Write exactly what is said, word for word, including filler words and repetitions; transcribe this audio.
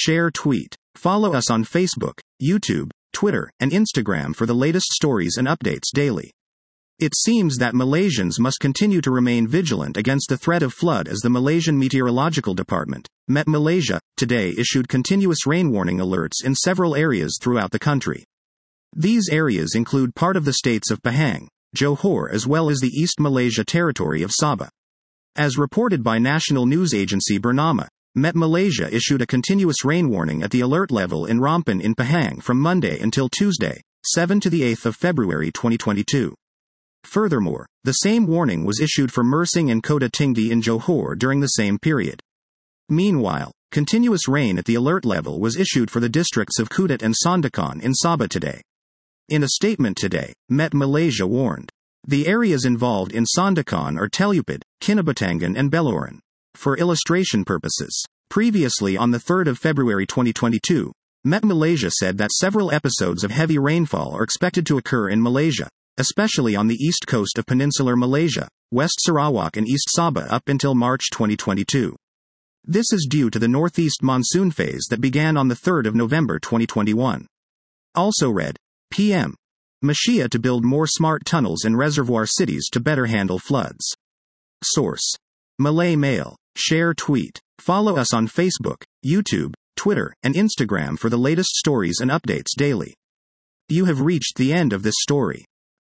share tweet. Follow us on Facebook, YouTube, Twitter, and Instagram for the latest stories and updates daily. It seems that Malaysians must continue to remain vigilant against the threat of flood as the Malaysian Meteorological Department, Met Malaysia, today issued continuous rain warning alerts in several areas throughout the country. These areas include part of the states of Pahang, Johor as well as the East Malaysia territory of Sabah. As reported by national news agency Bernama, Met Malaysia issued a continuous rain warning at the alert level in Rompin in Pahang from Monday until Tuesday, seventh to the eighth of February twenty twenty-two. Furthermore, the same warning was issued for Mersing and Kota Tinggi in Johor during the same period. Meanwhile, continuous rain at the alert level was issued for the districts of Kudat and Sandakan in Sabah today. In a statement today, Met Malaysia warned, the areas involved in Sandakan are Telupad, Kinabatangan and Beloran. For illustration purposes, previously on the third of February twenty twenty-two, Met Malaysia said that several episodes of heavy rainfall are expected to occur in Malaysia, especially on the east coast of peninsular Malaysia, West Sarawak and East Sabah up until March twenty twenty-two. This is due to the northeast monsoon phase that began on the third of November twenty twenty-one. Also read, P M Malaysia to build more smart tunnels and reservoir cities to better handle floods. Source: Malay Mail. Share tweet. Follow us on Facebook, YouTube, Twitter, and Instagram for the latest stories and updates daily. You have reached the end of this story.